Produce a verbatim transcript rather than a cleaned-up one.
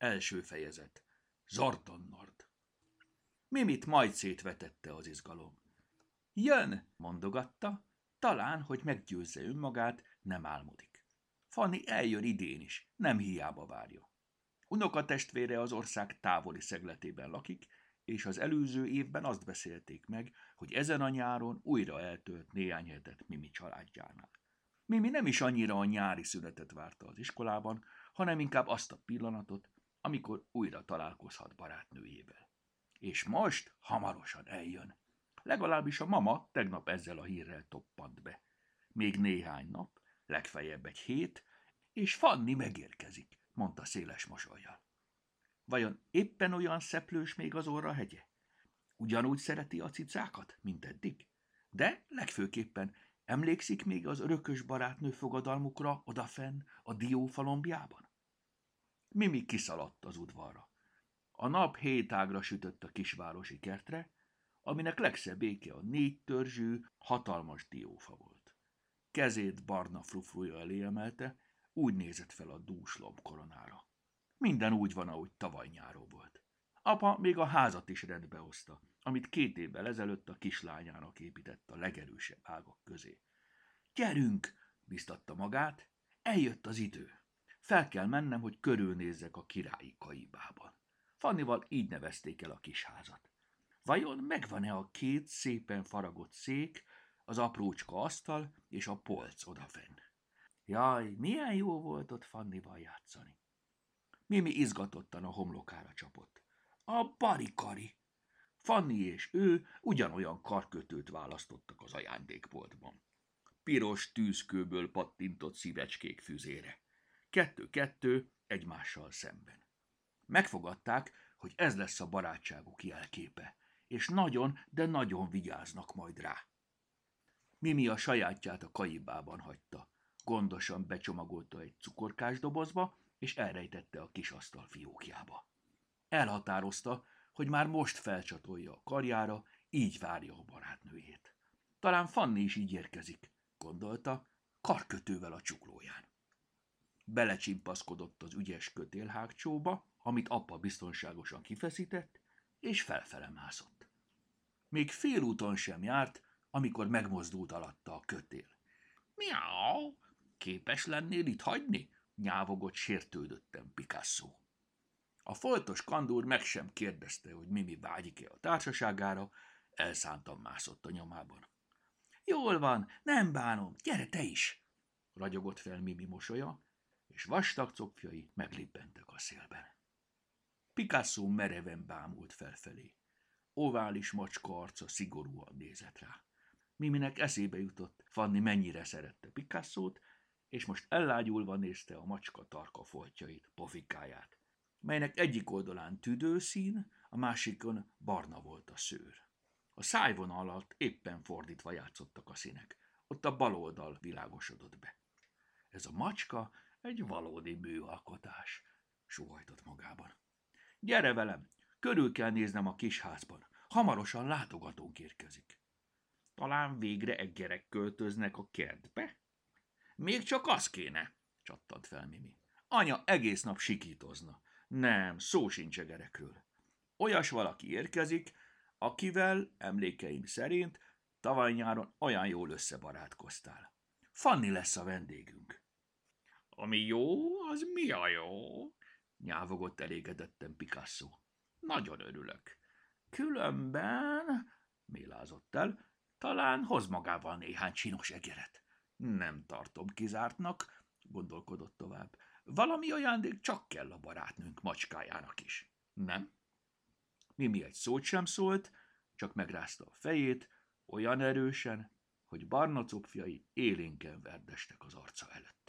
Első fejezet. Zardannard. Mimit majd szétvetette az izgalom. Jön, mondogatta, talán, hogy meggyőzze önmagát, nem álmodik. Fanny eljön idén is, nem hiába várja. Unokatestvére az ország távoli szegletében lakik, és az előző évben azt beszélték meg, hogy ezen a nyáron újra eltölt néhány hetet Mimi családjánál. Mimi nem is annyira a nyári szünetet várta az iskolában, hanem inkább azt a pillanatot, amikor újra találkozhat barátnőjével. És most hamarosan eljön. Legalábbis a mama tegnap ezzel a hírrel toppant be. Még néhány nap, legfeljebb egy hét, és Fanny megérkezik, mondta széles mosollyal. Vajon éppen olyan szeplős még az orra hegye? Ugyanúgy szereti a cicákat, mint eddig? De legfőképpen emlékszik még az örökös barátnő fogadalmukra odafenn a diófalombjában? Mimi kiszaladt az udvarra. A nap hétágra sütött a kisvárosi kertre, aminek legszebb éke a négy törzsű, hatalmas diófa volt. Kezét barna frufruja elé emelte, úgy nézett fel a dús lombkoronára. Minden úgy van, ahogy tavaly nyáron volt. Apa még a házat is rendbe hozta, amit két évvel ezelőtt a kislányának épített a legerősebb ágak közé. Gyerünk, biztatta magát, eljött az idő. Fel kell mennem, hogy körülnézzek a királyi kaibában. Fannival így nevezték el a kis házat. Vajon megvan-e a két szépen faragott szék, az aprócska asztal és a polc odafenn? Jaj, milyen jó volt ott Fannival játszani. Mimi izgatottan a homlokára csapott. A barikari! Fanny és ő ugyanolyan karkötőt választottak az ajándékboltban. Piros tűzkőből pattintott szívecskék füzére. Kettő-kettő egymással szemben. Megfogadták, hogy ez lesz a barátságuk jelképe, és nagyon, de nagyon vigyáznak majd rá. Mimi a sajátját a kaibában hagyta. Gondosan becsomagolta egy cukorkás dobozba, és elrejtette a kis asztal fiókjába. Elhatározta, hogy már most felcsatolja a karjára, így várja a barátnőjét. Talán Fanny is így érkezik, gondolta, karkötővel a csuklóján. Belecsimpaszkodott az ügyes kötélhágcsóba, amit apa biztonságosan kifeszített, és felfele mászott. Még félúton sem járt, amikor megmozdult alatta a kötél. Miau, képes lennél itt hagyni? Nyávogott sértődötten Picasso. A foltos kandúr meg sem kérdezte, hogy Mimi vágyik-e a társaságára, elszántan mászott a nyomában. Jól van, nem bánom, gyere te is! Ragyogott fel Mimi mosolya, és vastag copjai meglibbentek a szélben. Picasso mereven bámult felfelé. Ovális macska arca szigorúan nézett rá. Miminek eszébe jutott, Fanny mennyire szerette Picassót, és most ellágyulva nézte a macska tarka foltjait, pofikáját, melynek egyik oldalán tüdőszín, a másikon barna volt a szőr. A szájvonal alatt éppen fordítva játszottak a színek, ott a bal oldal világosodott be. Ez a macska egy valódi műalkotás, sóhajtott magában. Gyere velem, körül kell néznem a kis házban, hamarosan látogatónk érkezik. Talán végre eggerek költöznek a kertbe? Még csak az kéne, csattant fel Mimi. Anya egész nap sikítozna. Nem, szó sincs egerekről. Olyas valaki érkezik, akivel, emlékeim szerint, tavaly nyáron olyan jól összebarátkoztál. Fanny lesz a vendégünk. Ami jó, az mi a jó? Nyávogott elégedetten Picasso. Nagyon örülök. Különben, mélázott el, talán hoz magával néhány csinos egeret. Nem tartom kizártnak, gondolkodott tovább. Valami ajándék csak kell a barátnőnk macskájának is. Nem? Mimi egy szót sem szólt, csak megrázta a fejét, olyan erősen, hogy barna copjai élénken verdestek az arca előtt.